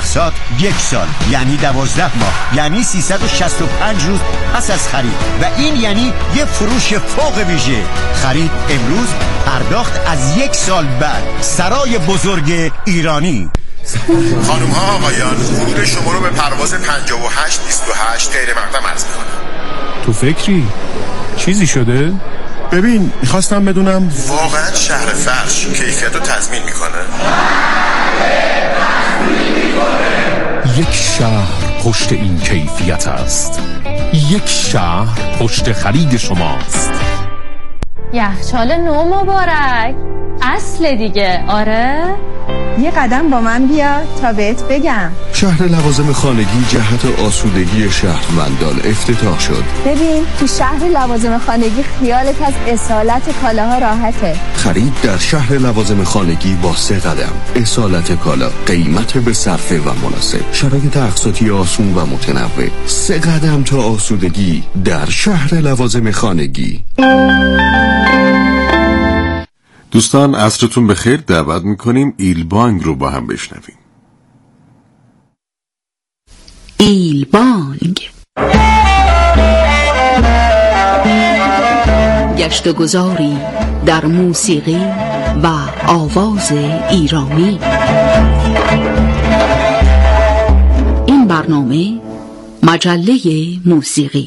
اقساط 1 سال، یعنی 12 ماه، یعنی 365 روز پس از خرید. و این یعنی یه فروش فوق ویژه. خرید امروز، پرداخت از 1 سال بعد. سرای بزرگ ایرانی. خانم ها آقایان، ورود شما رو به پرواز 5828 غیر مقدم عرض می‌کنم. تو فکری؟ چیزی شده؟ ببین، میخواستم بدونم واقعا شهر فرش کیفیت رو تضمین میکنه؟ یک شهر پشت این کیفیت است. یک شهر پشت خرید شماست. یخچال نو مبارک. اصل دیگه. آره؟ یه قدم با من بیا تا بهت بگم. شهر لوازم خانگی جهت آسودگی شهروندان افتتاح شد. ببین، تو شهر لوازم خانگی خیالت از اصالت کالاها راحته. خرید در شهر لوازم خانگی با 3 قدم. اصالت کالا، قیمت به صرفه و مناسب، شرایط اقساطی آسون و متنوع. 3 قدم تا آسودگی در شهر لوازم خانگی. دوستان عصرتون بخیر. دعوت میکنیم ایلبانگ رو با هم بشنویم. ایلبانگ، گشت و گذاری در موسیقی و آواز ایرانی. این برنامه مجله موسیقی.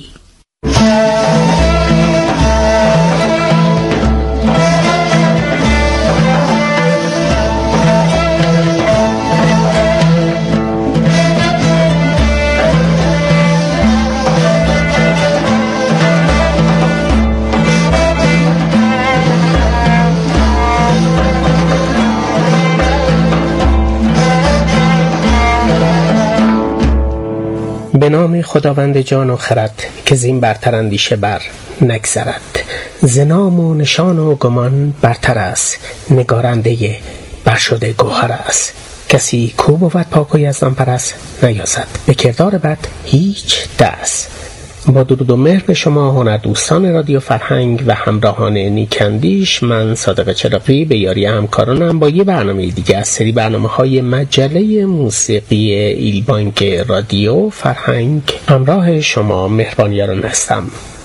به نام خداوند جان و خرد که زین برتر اندیشه بر نگذرد. ز نام و نشان و گمان برتر است، نگارنده برشده گوهر است. کسی کو بود پاک و یزدان پرست، نیازد به کردار بد هیچ دست. با درود و مهر به شما هنردوستان رادیو فرهنگ و همراهان نیکندیش، من صادق چراغی به یاری همکارانم با یه برنامه دیگه از سری برنامه‌های مجله موسیقی ایلبانگ رادیو فرهنگ همراه شما مهربانیاران هستم.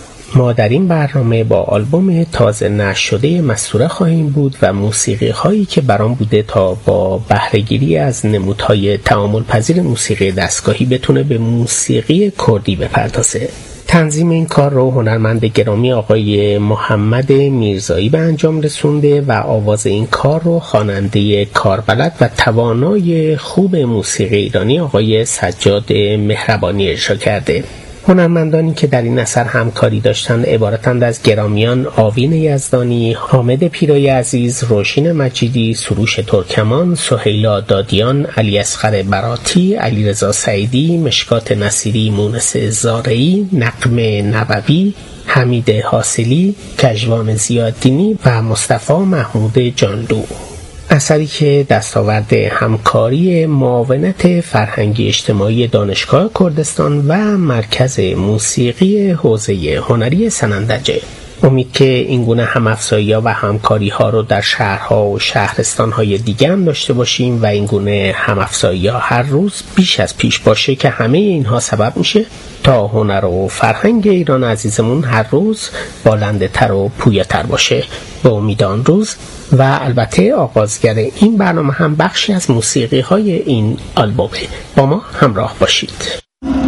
ما در این برنامه با آلبوم تازه نشر شده مستوره خواهیم بود و موسیقی هایی که برام بوده تا با بهره‌گیری از نمودهای تعامل پذیر موسیقی دستگاهی بتونه به موسیقی کردی بپردازه. تنظیم این کار رو هنرمند گرامی آقای محمد میرزایی به انجام رسونده و آواز این کار رو خواننده کاربلد و توانای خوب موسیقی ایرانی آقای سجاد مهربانی اجرا کرده. هنرمندانی که در این اثر همکاری داشتند عبارتند از گرامیان آوین یزدانی، حامد پیرای عزیز، روشین مجیدی، سروش ترکمان، سهیلا دادیان، علی اصغر براتی، علیرضا سعیدی، مشکات نصیری، مونس زارعی، نقم نبوی، حمید حاصلی، کژوان زیاددینی و مصطفی محمود جانلو. اثری که دستاورد همکاری معاونت فرهنگی اجتماعی دانشگاه کردستان و مرکز موسیقی حوزه هنری سنندجه. امید که این گونه هم‌افزایی‌ها و همکاری‌ها رو در شهرها و شهرستان‌های دیگه هم داشته باشیم و این گونه هم‌افزایی‌ها هر روز بیش از پیش باشه که همه اینها سبب میشه تا هنر و فرهنگ ایران عزیزمون هر روز بالنده‌تر و پویه‌تر باشه. به امید آن روز. و البته آغازگر این برنامه هم بخشی از موسیقی‌های این آلبومه. با ما همراه باشید.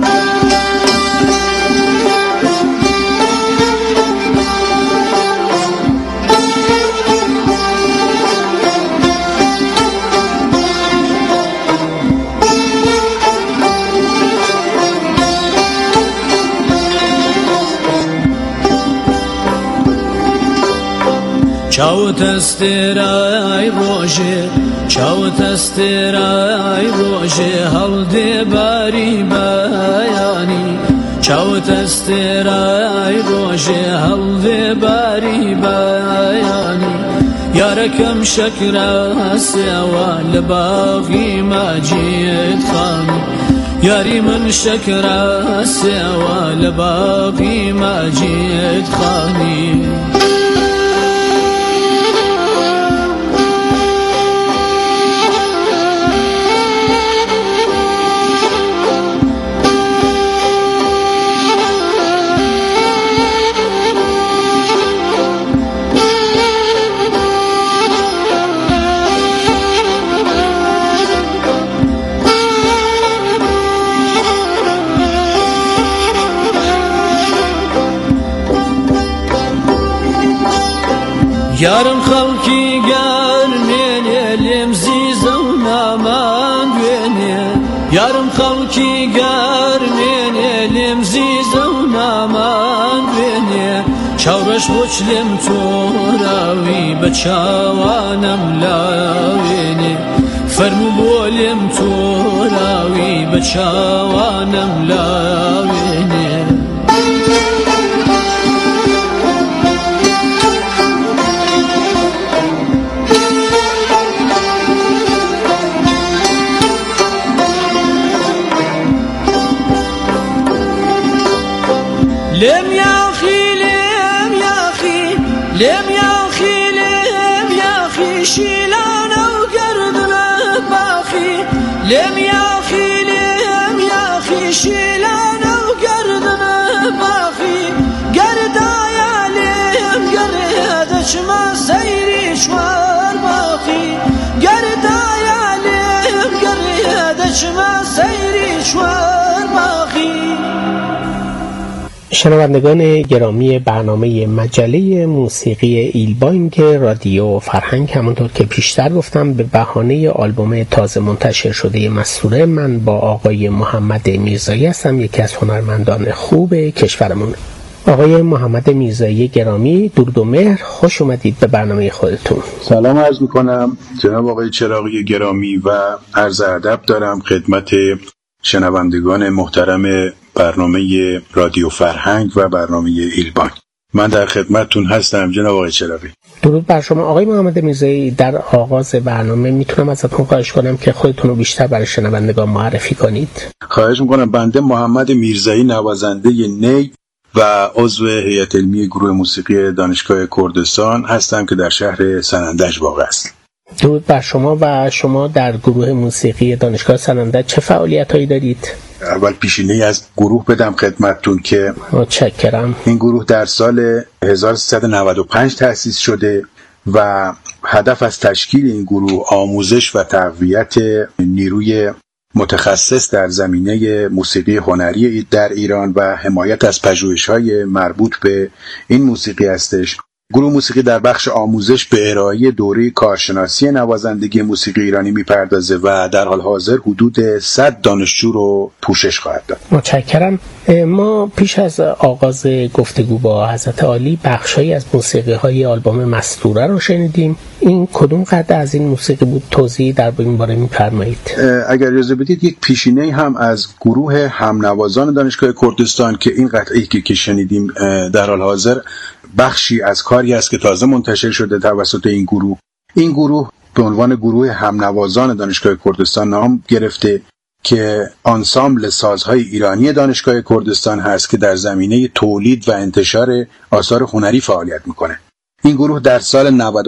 چاوت استرای روشه، چاوت استرای روشه، هل دی باری بیانی. چاوت استرای روشه، هل دی باری بیانی. یارکم شکر سوا لباغی ماجید خانی. یاری من شکر سوا لباغی ماجید خانی. یارم خەڵکی گەرمێنێ لێم زیزە و نامان دوێنێ یارم خەڵکی گەرمێنێ لێم زیزە و نامان دوێنێ چاوڕەش بۆچ لێم تۆراوی بە چاوانم لاوێنێ فەرموو بۆ لێم تۆراوی بە چاوانم لاوێنێ لێم یاخی لێم یاخی لێم یاخی لێم یاخی شیلانە و گەردنە باخی لێم یاخی لێم یاخی شیلانە و گەردنە باخی گەردایە لێم گەڕێ دەچمە سەیری چوار باخی گەردایە لێم گەڕێ دەچمە سەیری چوار باخی. شنوندگان گرامی برنامه مجله موسیقی ایلبانگ رادیو فرهنگ، همونطور که پیشتر گفتم به بهانه آلبوم تازه منتشر شده مستوره من با آقای محمد میرزایی هستم، یکی از هنرمندان خوب کشورمون. آقای محمد میرزایی گرامی، درود و مهر، خوش اومدید به برنامه خودتون. سلام عرض میکنم جناب آقای چراغی گرامی و عرض ادب دارم خدمت شنوندگان محترم برنامه رادیو فرهنگ و برنامه ایلبانگ. من در خدمتتون هستم جناب آقای چراغی. درود بر شما آقای محمد میرزایی. در آغاز برنامه میتونم ازتون خواهش کنم که خودتون رو بیشتر برای شنوندگان معرفی کنید؟ خواهش میکنم. بنده محمد میرزایی، نوازنده نی و عضو هیئت علمی گروه موسیقی دانشگاه کردستان هستم که در شهر سنندج واقع است. درود بر شما. و شما در گروه موسیقی دانشگاه سنندج چه فعالیت‌هایی دارید؟ اول پیشینه‌ای از گروه بدم خدمتتون که متشکرم. این گروه در سال 1395 تأسیس شده و هدف از تشکیل این گروه آموزش و تقویت نیروی متخصص در زمینه موسیقی هنری در ایران و حمایت از پژوهش‌های مربوط به این موسیقی هستش. گروه موسیقی در بخش آموزش به ارائه دوره کارشناسی نوازندگی موسیقی ایرانی میپردازه و در حال حاضر حدود 100 دانشجو رو پوشش خواهد داد. متشکرم. ما پیش از آغاز گفتگو با حضرت عالی بخشایی از موسیقی‌های آلبوم مستوره رو شنیدیم. این کدوم قطعه از این موسیقی بود؟ توضیح در این باره می‌فرمایید؟ اگر اجازه بدید یک پیشینه‌ای هم از گروه همنوازان دانشگاه کردستان که این قطعه‌ای که شنیدیم در حال حاضر بخشی از کاری است که تازه منتشر شده توسط این گروه. این گروه به عنوان گروه همنوازان دانشگاه کردستان نام گرفته که آنسامبل سازهای ایرانی دانشگاه کردستان هست که در زمینه تولید و انتشار آثار هنری فعالیت میکنه. این گروه در سال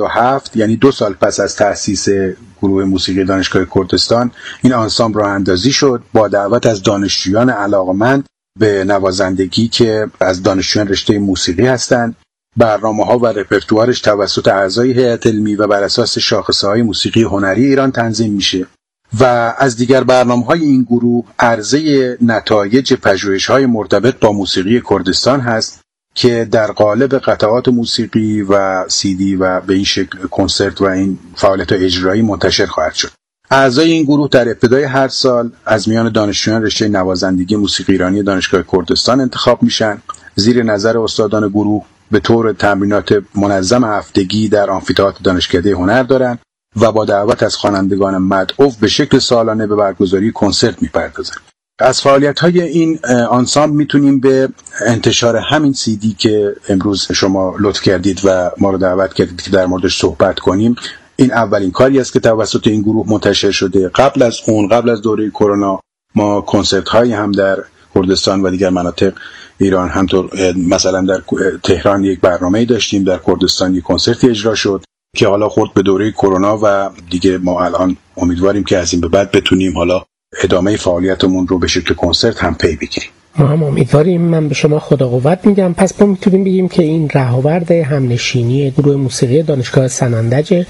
97 یعنی 2 سال پس از تأسیس گروه موسیقی دانشگاه کردستان این آنسامبل راه اندازی شد با دعوت از دانشجویان علاقمند به نوازندگی که از دانشجویان رشته موسیقی هستند. برنامه‌ها و رپرتوارش توسط اعضای هیئت علمی و بر اساس شاخصه‌های موسیقی هنری ایران تنظیم میشه و از دیگر برنامه‌های این گروه عرضه نتایج پژوهش‌های مرتبط با موسیقی کردستان هست که در قالب قطعات موسیقی و CD و به این شکل کنسرت و این فعالیت اجرایی منتشر خواهد شد. اعضای این گروه در ابتدای هر سال از میان دانشجویان رشته نوازندگی موسیقی ایرانی دانشگاه کردستان انتخاب میشن. زیر نظر استادان گروه به طور تمرینات منظم هفتگی در آمفی‌تئاتر دانشکده هنر دارند و با دعوت از خوانندگان مدعو به شکل سالانه به برگزاری کنسرت می‌پردازند. از فعالیت‌های این آنسامبل میتونیم به انتشار همین CD که امروز شما لطف کردید و ما رو دعوت کردید که در موردش صحبت کنیم، این اولین کاری است که توسط این گروه منتشر شده. قبل از دوره کرونا ما کنسرت‌هایی هم در کردستان و دیگر مناطق ایران همطور مثلا در تهران یک برنامه‌ای داشتیم، در کردستان یک کنسرتی اجرا شد که حالا خورد به دوره کرونا و دیگه ما الان امیدواریم که از این به بعد بتونیم حالا ادامه فعالیتمون رو به شکل کنسرت هم پی بگیریم. ما هم امیدواریم. من به شما خدا قوت میگم. پس ما میتونیم بگیم که این رهاورد همنشینی گروه موسیقی دانشگاه سنندج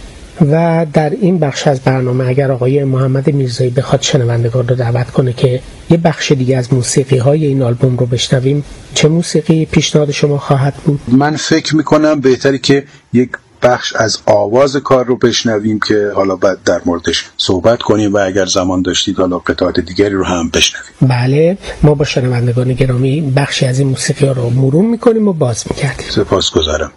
و در این بخش از برنامه اگر آقای محمد میرزایی بخواد شنوندگان رو دعوت کنه که یه بخش دیگه از موسیقی‌های این آلبوم رو بشنویم، چه موسیقی پیشنهاد شما خواهد بود؟ من فکر میکنم بهتره که یک بخش از آواز کار رو بشنویم که حالا بعد در موردش صحبت کنیم و اگر زمان داشتید حالا قطعات دیگری رو هم بشنویم. بله، ما با شنوندگان گرامی بخشی از این موسیقی رو مرور میکنیم و باز میکردیم. سپاسگزارم.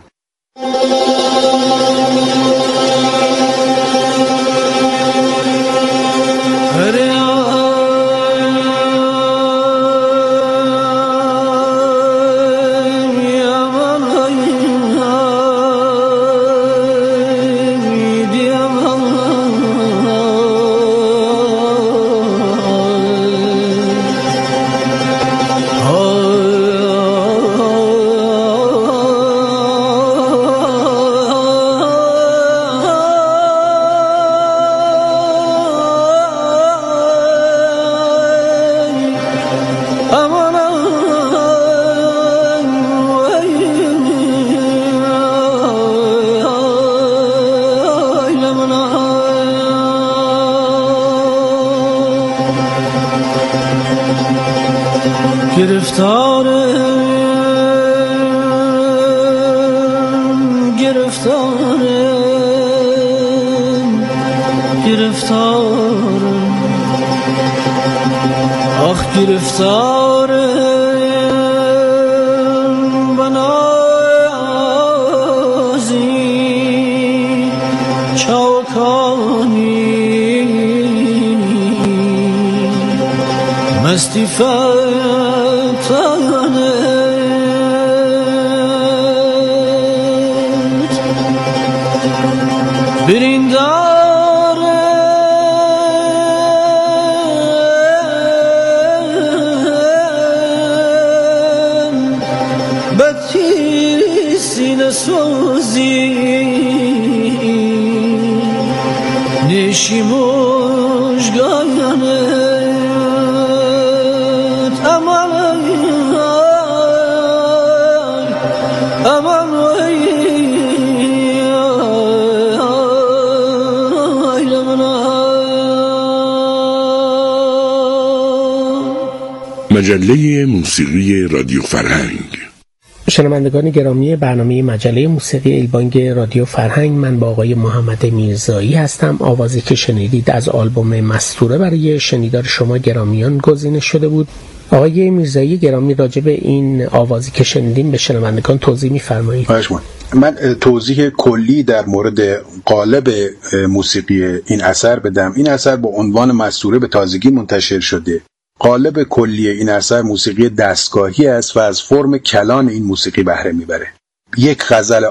مجله موسیقی رادیو فرهنگ. شنوندگان گرامی برنامه مجله موسیقی ایلبانگ رادیو فرهنگ، من با آقای محمد میرزایی هستم. آوازی که شنیدید از آلبوم مستوره برای شنیدار شما گرامیان گزینه شده بود. آقای میرزایی گرامی، راجع به این آوازی که شنیدیم به شنوندگان توضیح می‌فرمایید؟ من توضیح کلی در مورد قالب موسیقی این اثر بدم. این اثر با عنوان مستوره به تازگی منتشر شده. قالب کلی این اثر موسیقی دستگاهی است و از فرم کلان این موسیقی بهره میبره. یک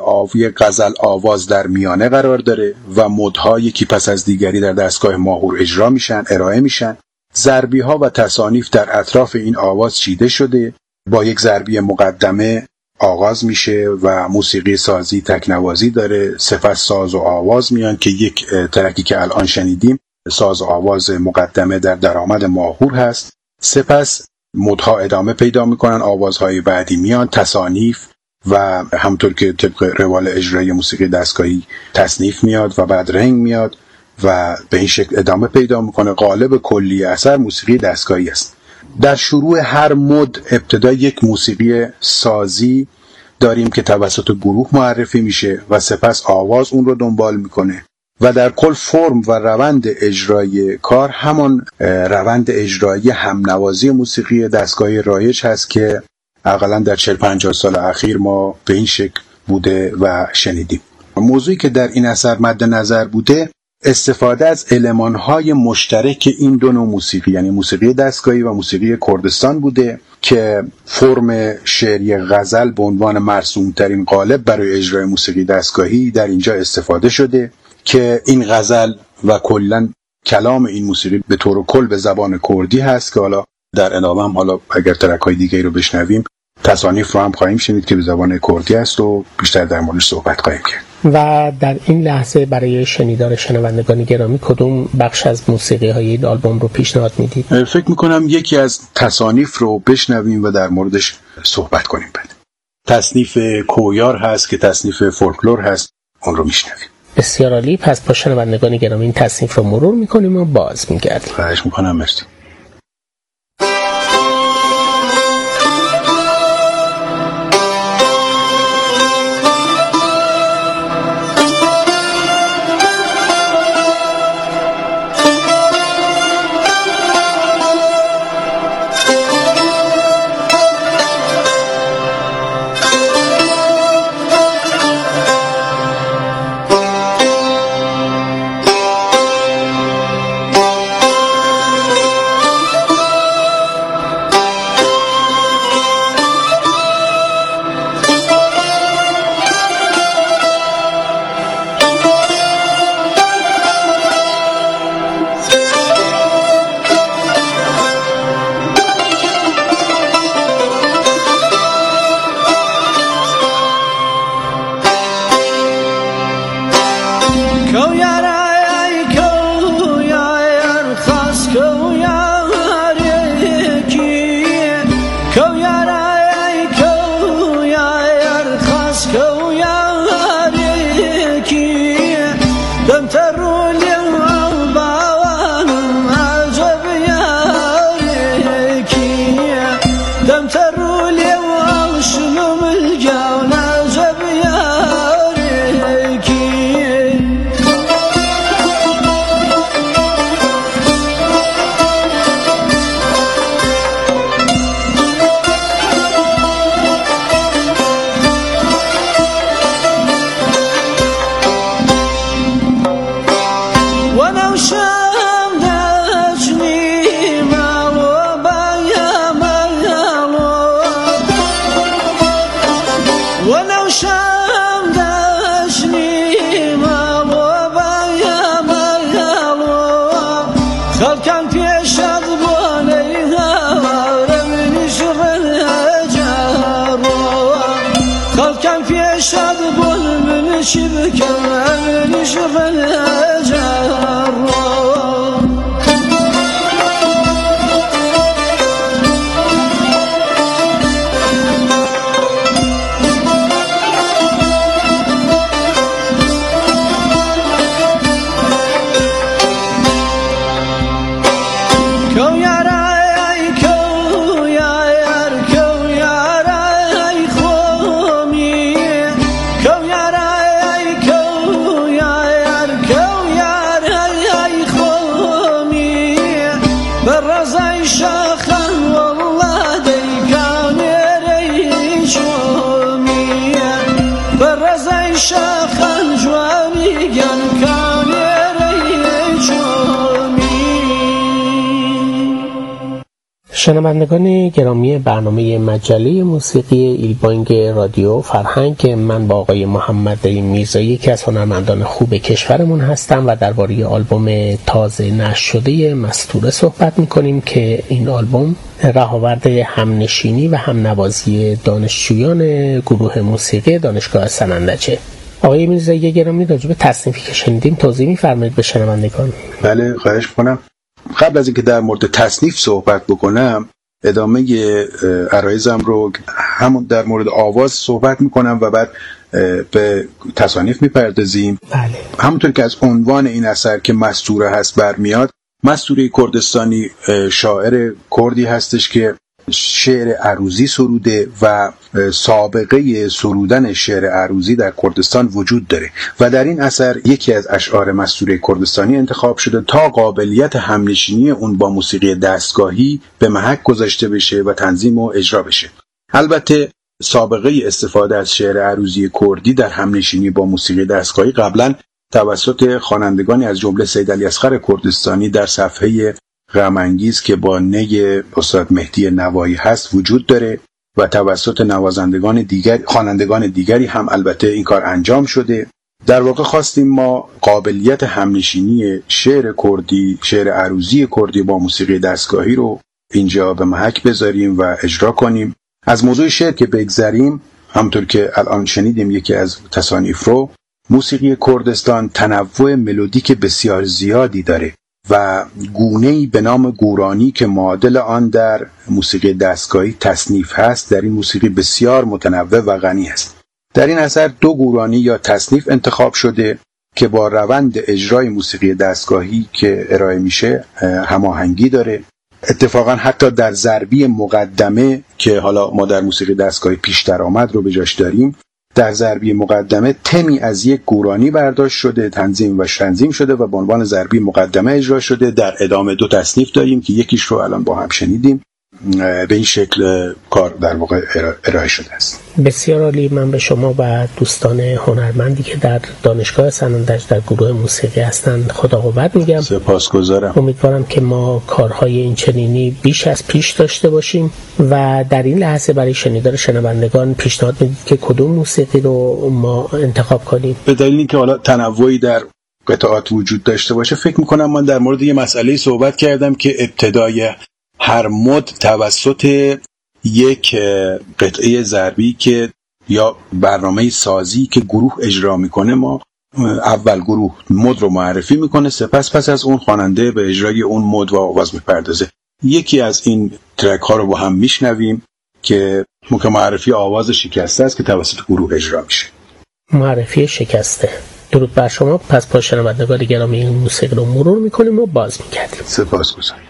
غزل آواز در میانه قرار داره و مدها یکی پس از دیگری در دستگاه ماهور ارائه میشن. ضربی ها و تصانیف در اطراف این آواز چیده شده. با یک ضربی مقدمه آغاز میشه و موسیقی سازی تکنوازی داره. سپس ساز و آواز میان که یک ترکی که الان شنیدیم ساز و آواز مقدمه در درآمد ماهور هست. سپس مدها ادامه پیدا میکنن، آوازهای بعدی میان، تصانیف و همطور که طبق روال اجرای موسیقی دستگاهی تصنیف میاد و بعد رنگ میاد و به این شکل ادامه پیدا میکنه. قالب کلی اثر موسیقی دستگاهی است. در شروع هر مد ابتدا یک موسیقی سازی داریم که توسط گروه معرفی میشه و سپس آواز اون رو دنبال میکنه و در کل فرم و روند اجرای کار همان روند اجرایی همنوازی موسیقی دستگاهی رایج هست که اقلا در 40-50 سال اخیر ما به این شکل بوده و شنیدیم. موضوعی که در این اثر مد نظر بوده استفاده از المان‌های مشترک این دو نوع موسیقی، یعنی موسیقی دستگاهی و موسیقی کردستان بوده که فرم شعری غزل به عنوان مرسوم‌ترین قالب برای اجرای موسیقی دستگاهی در اینجا استفاده شده که این غزل و کلاً کلام این موسیقی به طور کل به زبان کردی هست که حالا در ادامه هم حالا اگر ترک‌های دیگری رو بشنویم تصانیف رو هم خواهیم شنید که به زبان کردی است و بیشتر در موردش صحبت خواهیم کرد. و در این لحظه برای شنیدار شنوندگان گرامی کدوم بخش از موسیقی های این آلبوم رو پیشنهاد میدید؟ فکر میکنم یکی از تصانیف رو بشنویم و در موردش صحبت کنیم. بعد تصنیف کویار هست که تصنیف فولکلور هست، اون رو میشنویم. بسیار عالی. پس با شنوندگان گرامی این تصنیف رو مرور میکنیم و باز میگردیم. خواهش میکنم. مرسی. چی بکنم نشغل جرم شنوندگان گرامی برنامه مجله موسیقی ایلبانگ رادیو فرهنگ، من با آقای محمد میرزایی یکی از هنرمندان خوب کشورمون هستم و درباره آلبوم تازه نشر شده مستوره صحبت میکنیم که این آلبوم رهاورد همنشینی و همنوازی دانشجویان گروه موسیقی دانشگاه سنندجه. آقای میرزایی گرامی راجع به تصنیفی که شنیدیم توضیح می‌فرمایید به شنوندگان؟ بله خواهش می‌کنم. قبل از اینکه در مورد تصنیف صحبت بکنم ادامه عرایزم رو همون در مورد آواز صحبت میکنم و بعد به تصانیف میپردازیم. بله. همونطور که از عنوان این اثر که مستوره هست برمیاد، مستوره کردستانی شاعر کردی هستش که شعر عروضی سروده و سابقه سرودن شعر عروضی در کردستان وجود داره و در این اثر یکی از اشعار مستوره کردستانی انتخاب شده تا قابلیت همنشینی اون با موسیقی دستگاهی به محک گذاشته بشه و تنظیم و اجرا بشه. البته سابقه استفاده از شعر عروضی کردی در همنشینی با موسیقی دستگاهی قبلا توسط خوانندگانی از جمله سید علی اصغر کردستانی در صفحه غم انگیز که با نی استاد مهدی نوایی هست وجود داره و توسط خوانندگان دیگری هم البته این کار انجام شده. در واقع خواستیم ما قابلیت همنشینی شعر کردی، شعر عروضی کردی با موسیقی دستگاهی رو اینجا به محک بذاریم و اجرا کنیم. از موضوع شعر که بگذریم، همونطور که الان شنیدیم یکی از تصانیف رو، موسیقی کردستان تنوع ملودیک بسیار زیادی داره و گونه‌ای به نام گورانی که معادل آن در موسیقی دستگاهی تصنیف هست، در این موسیقی بسیار متنوع و غنی است. در این اثر 2 گورانی یا تصنیف انتخاب شده که با روند اجرای موسیقی دستگاهی که ارائه میشه هماهنگی داره. اتفاقا حتی در ضربی مقدمه که حالا ما در موسیقی دستگاهی پیش درآمد رو به جاش داریم، در ضربی مقدمه تمی از یک گورانی برداشت شده، تنظیم شده و به عنوان ضربی مقدمه اجرا شده. در ادامه 2 تصنیف داریم که یکیش رو الان با هم شنیدیم. به این شکل کار در واقع ارائه شده است. بسیار عالی. من به شما و دوستان هنرمندی که در دانشگاه سنندج در گروه موسیقی هستند خدا قوت میگم. سپاسگزارم. امیدوارم که ما کارهای این چنینی بیش از پیش داشته باشیم و در این لحظه برای شنیدار شنوندگان پیشنهاد میدید که کدوم موسیقی رو ما انتخاب کنیم؟ به دلیلی که حالا تنوعی در قطعات وجود داشته باشه، فکر میکنم من در مورد یه مسئله صحبت کردم که ابتدای هر مد توسط یک قطعه ضربی که یا برنامه سازی که گروه اجرا میکنه، ما اول گروه مد رو معرفی میکنه، سپس پس از اون خواننده به اجرای اون مد و آواز میپردازه. یکی از این ترک ها رو با هم میشنویم که معرفی آواز شکسته است که توسط گروه اجرا میشه. معرفی شکسته. درود بر شما. پس با شنوندگان گرامی این موسیقی رو مرور میکنیم و باز میگردیم. سپاسگزارم.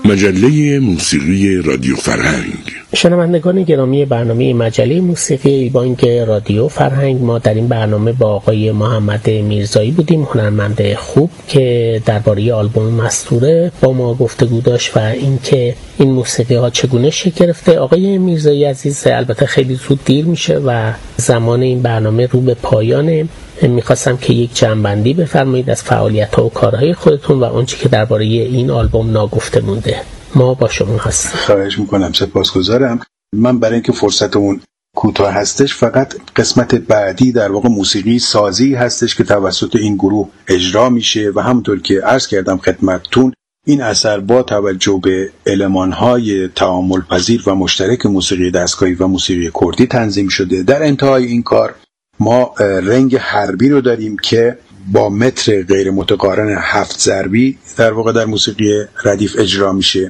مجله موسیقی رادیو فرهنگ. شنوندگان گرامی برنامه مجله موسیقی ایلبانگ رادیو فرهنگ، ما در این برنامه با آقای محمد میرزایی بودیم، هنرمند خوب که درباره آلبوم مستوره با ما گفتگو داشت و اینکه این موسیقی ها چگونه شکل گرفته. آقای میرزایی عزیز، البته خیلی زود دیر میشه و زمان این برنامه رو به پایانه. میخواستم که یک جمع‌بندی بفرمایید از فعالیت‌ها و کارهای خودتون و آنچه که درباره این آلبوم ناگفته مونده. ما با شما هستیم. خواهش میکنم، سپاسگزارم. من برای اینکه فرصتمون کوتاه هستش، فقط قسمت بعدی در واقع موسیقی سازی هستش که توسط این گروه اجرا میشه و همونطور که عرض کردم خدمتتون، این اثر با توجه به المان‌های تعامل پذیر و مشترک موسیقی دستگاهی و موسیقی کردی تنظیم شده. در انتهای این کار ما رنگ حربی رو داریم که با متر غیر متقارن 7 ضربی در واقع در موسیقی ردیف اجرا میشه.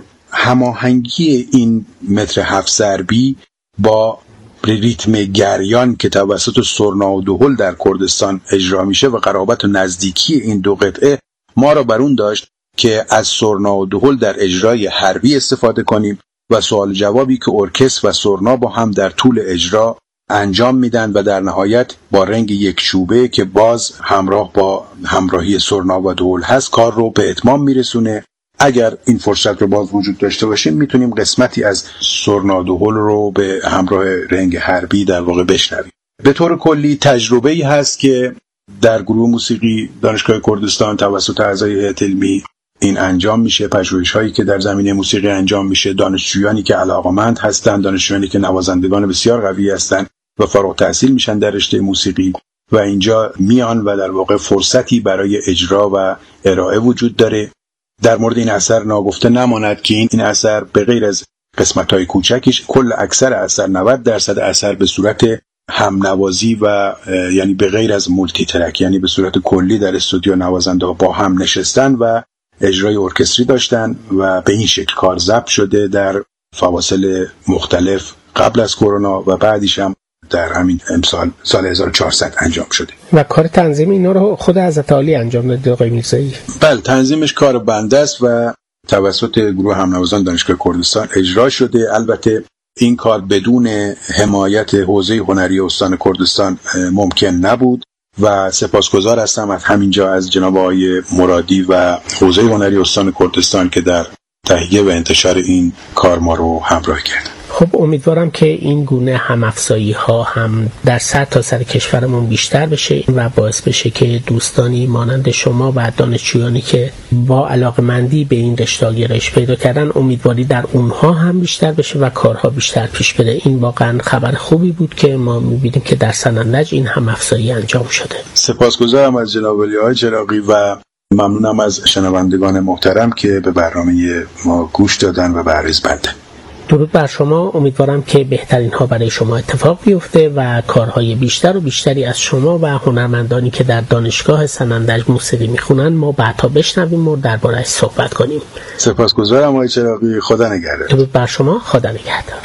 هماهنگی این متر 7 ضربی با ریتم گریان که توسط سرنا و دهل در کردستان اجرا میشه و قرابت و نزدیکی این دو قطعه ما را بر اون داشت که از سرنا و دهل در اجرای حربی استفاده کنیم و سوال جوابی که ارکستر و سرنا با هم در طول اجرا انجام میدن و در نهایت با رنگ یک چوبه که باز همراه با همراهی سرنا و دهل هست کار رو به اتمام میرسونه. اگر این فرصت رو باز وجود داشته باشیم میتونیم قسمتی از سرنا دهل رو به همراه رنگ حربی در واقع بشنویم. به طور کلی تجربه‌ای هست که در گروه موسیقی دانشگاه کردستان توسط اعضای هیئت علمی این انجام میشه، پژوهش‌هایی که در زمینه موسیقی انجام میشه، دانشجویانی که علاقه‌مند هستند، دانشجویانی که نوازندگان بسیار قوی هستند و فارغ التحصیل میشن در رشته موسیقی و اینجا میان و در واقع فرصتی برای اجرا و ارائه وجود داره. در مورد این اثر ناگفته نماند که این اثر به غیر از قسمت‌های کوچکیش کل اکثر اثر 90% اثر به صورت همنوازی و یعنی به غیر از مولتی ترک، یعنی به صورت کلی در استودیو نوازنده با هم نشستن و اجرای ارکستری داشتن و به این شکل کار ضبط شده در فواصل مختلف قبل از کرونا و بعدش هم در همین امسال سال 1400 انجام شده. و کار تنظیم اینا رو خود حضرت عالی انجام داد آقای میرزایی؟ بله، تنظیمش کار بنده است و توسط گروه همنوازان دانشگاه کردستان اجرا شده. البته این کار بدون حمایت حوزه هنری استان کردستان ممکن نبود و سپاسگزار هستم از همینجا از جناب آقای مرادی و حوزه هنری استان کردستان که در تهیه و انتشار این کار ما رو همراه کردن. خب امیدوارم که این گونه هم‌افزایی ها هم در سرتاسر کشورمون بیشتر بشه و باعث بشه که دوستانی مانند شما و دانشجویانی که با علاقه‌مندی به این رشته گرایش پیدا کردن، امیدواری در اونها هم بیشتر بشه و کارها بیشتر پیش بره. این واقعا خبر خوبی بود که ما می‌بینیم که در سنندج این هم‌افزایی انجام شده. سپاسگزارم از جناب علی چراغی و ممنونم از شنوندگان محترم که به برنامه ما گوش دادن و به‌ریز بندن. درود بر شما. امیدوارم که بهترین ها برای شما اتفاق بیفته و کارهای بیشتر و بیشتری از شما و هنرمندانی که در دانشگاه سنندج موسیقی میخونن ما بعدا بشنویم و درباره‌اش صحبت کنیم. سپاسگزارم آقای چراغی. خدا نگهدار. درود بر شما. خدا نگهدار.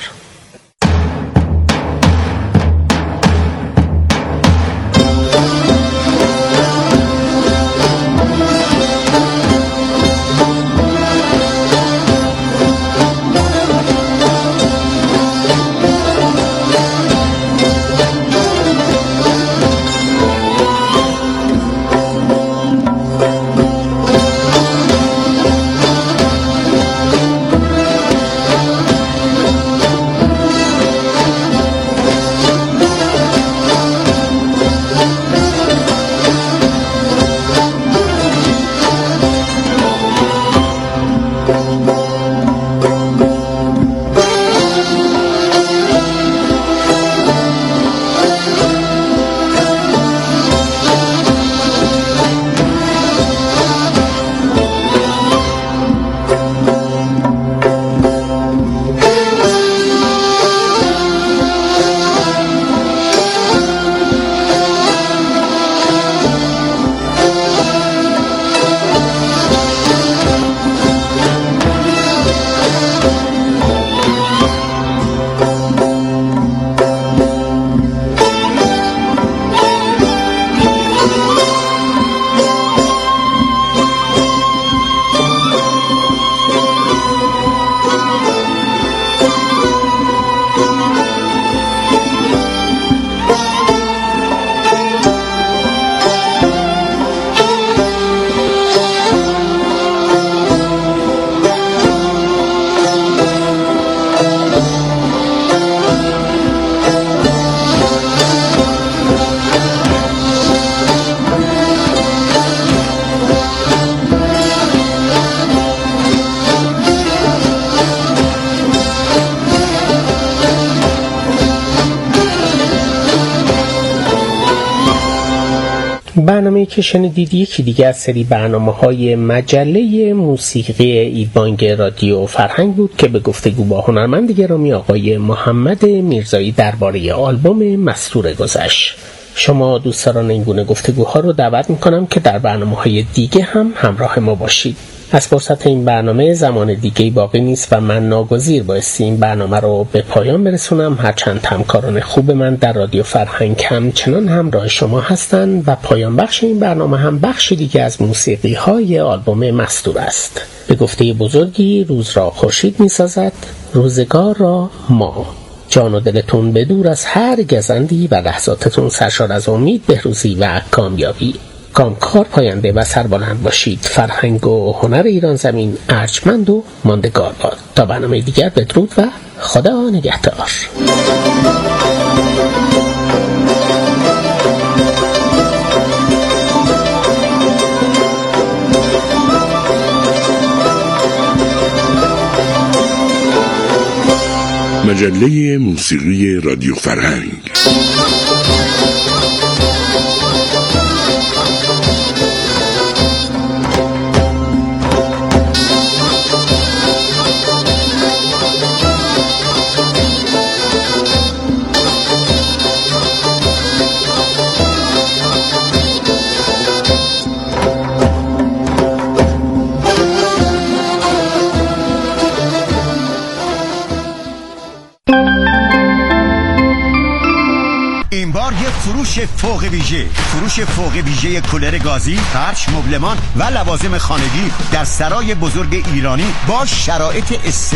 برنامه‌ای که شنیدید یکی دیگه از سری برنامه‌های مجله موسیقی ایلبانگ رادیو فرهنگ بود که به گفتگو با هنرمند گرامی آقای محمد میرزایی درباره آلبوم مستور گذشت. شما دوستان این گونه گفتگوها رو دعوت می‌کنم که در برنامه‌های دیگه هم همراه ما باشید. از فرصت این برنامه زمان دیگه‌ای باقی نیست و من ناگزیر بایستی این برنامه رو به پایان برسونم، هرچند همکاران خوب من در رادیو فرهنگ همچنان همراه شما هستند و پایان بخش این برنامه هم بخشی دیگه از موسیقی‌های آلبوم مستور است. به گفته بزرگی روز را خورشید می‌سازد، روزگار را ماه. جان و دلتون بدور از هر گزندی و لحظاتتون سرشار از امید، بهروزی و کامیابی. کامکار، پاینده و سربلند باشید. فرهنگ و هنر ایران زمین ارجمند و ماندگار باد. تا برنامه دیگر بدرود و خدا نگهدار. مجله موسیقی رادیو فرهنگ. فروش فوق ویژه کولر گازی، فرش، مبلمان و لوازم خانگی در سرای بزرگ ایرانی با شرایط